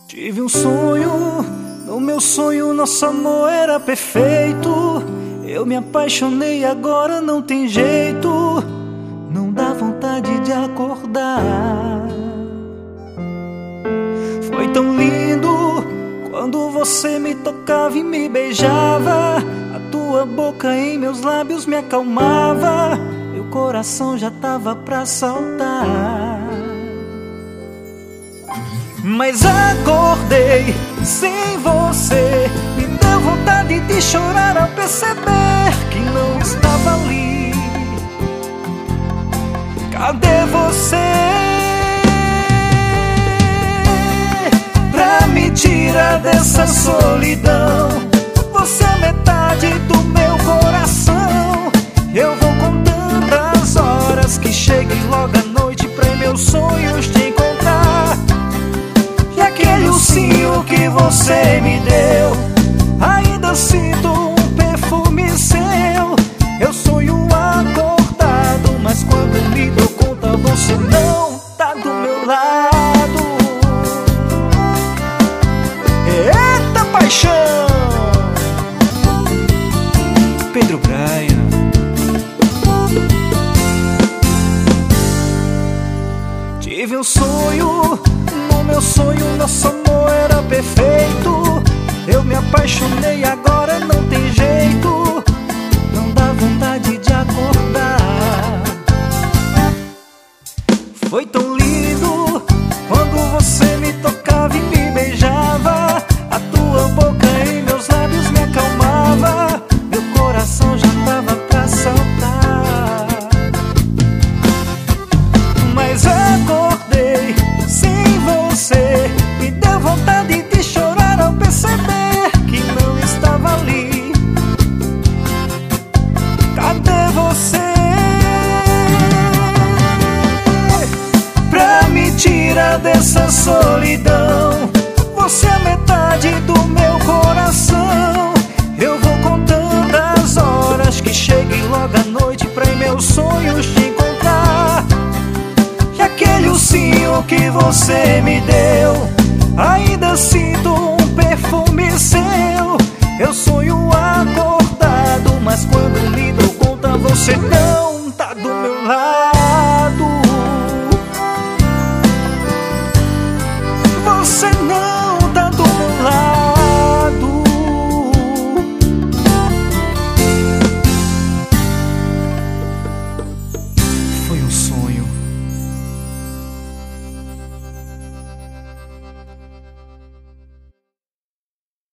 Tive um sonho, no meu sonho nosso amor era perfeito. Eu me apaixonei, agora não tem jeito, não dá vontade de acordar. Foi tão lindo quando você me tocava e me beijava. A tua boca em meus lábios me acalmava. Meu coração já tava pra saltar. Mas acordei sem você, me deu vontade de chorar ao perceber que não estava ali. Cadê você? Pra me tirar dessa solidão, você é metade do meu coração. Eu vou contando as horas que chegue logo à noite pra em meus sonhos te encontrar. E aquele ursinho que você me deu, ainda sinto um perfume seu. Eu sonho acordado, mas quando me dou conta você não tá do meu lado. Eita paixão! Pedro Braia. Tive um sonho, no meu sonho nosso amor era perfeito. Eu me apaixonei, agora não tem jeito, não dá vontade de acordar. Foi tão lindo quando você me tocava e me beijava. A tua boca em meus lábios me acalmava. Meu coração já tava pra saltar. Mas acordei sem você, me deu vontade de chorar ao perceber que não estava ali. Cadê você? Pra me tirar dessa solidão, você é metade do meu coração. Eu vou contando as horas que chegue logo à noite pra em meus sonhos te encontrar. E aquele ursinho que você me deu, ainda sinto um perfume seu. Eu sonho acordado, mas quando me dou conta você